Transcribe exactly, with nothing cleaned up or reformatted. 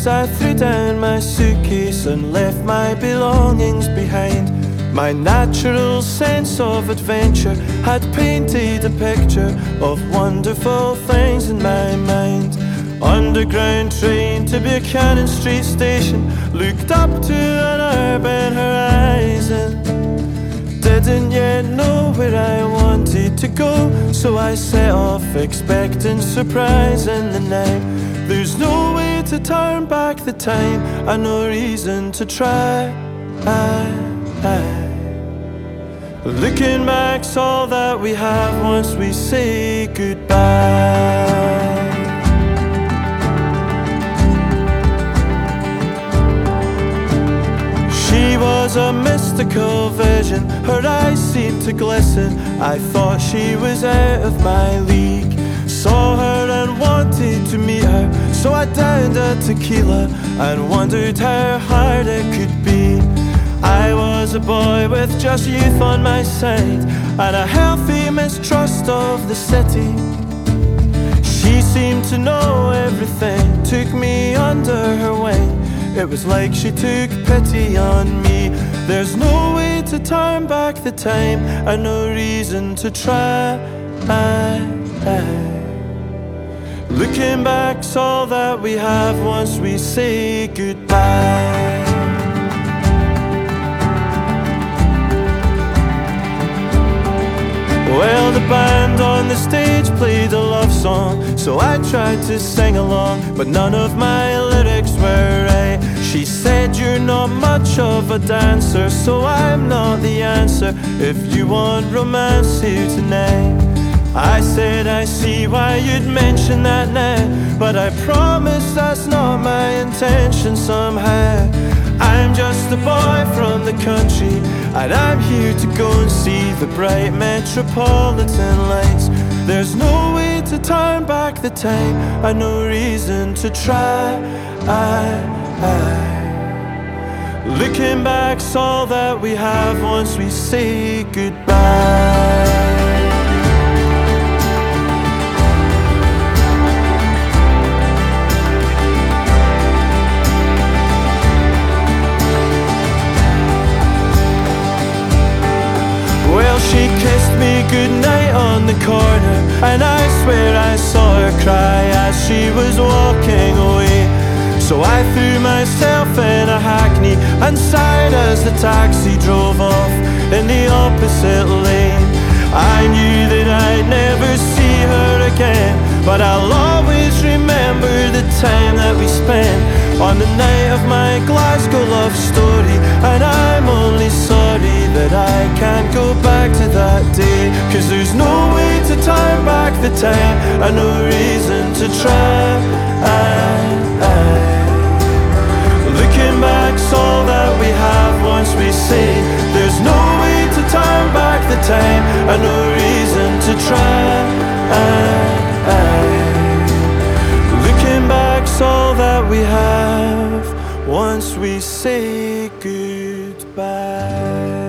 as I threw down my suitcase and left my belongings behind. My natural sense of adventure had painted a picture of wonderful things in my mind. Underground train to Buchanan Street Station, looked up to an urban horizon. Didn't yet know where I wanted to go, so I set off expecting surprise in the night. There's no way to turn back the time, and no reason to try. I, I. Looking back's all that we have once we say goodbye. She was a mystical vision, her eyes seemed to glisten. I thought she was out of my league. Saw her and wanted to meet her, so I downed a tequila and wondered how hard it could be. I was a boy with just youth on my side and a healthy mistrust of the city. She seemed to know everything, took me under her wing. It was like she took pity on me. There's no way to turn back the time, and no reason to try. I, I. Looking back's all that we have once we say goodbye. Well, the band on the stage played a love song, so I tried to sing along, but none of my lyrics were right. She said, you're not much of a dancer, so I'm not the answer if you want romance here tonight. I said, I see why you'd mention that now, but I promise that's not my intention somehow. I'm just a boy from the country, and I'm here to go and see the bright metropolitan lights. There's no way to turn back the time, and no reason to try. I, I. Looking back's all that we have once we say goodbye. She kissed me goodnight on the corner, and I swear I saw her cry as she was walking away. So I threw myself in a hackney and sighed as the taxi drove off in the opposite lane. I knew that I'd never see her again, but I'll always remember the time that we spent on the night of my Glasgow love story. And I'm only sorry that I can't go back to that day, 'cause there's no way to turn back the time, and no reason to try. I, I. Looking back's all that we have once we say there's no way to turn back the time, and no reason to try. I, I. Looking back's all that we have once we say goodbye.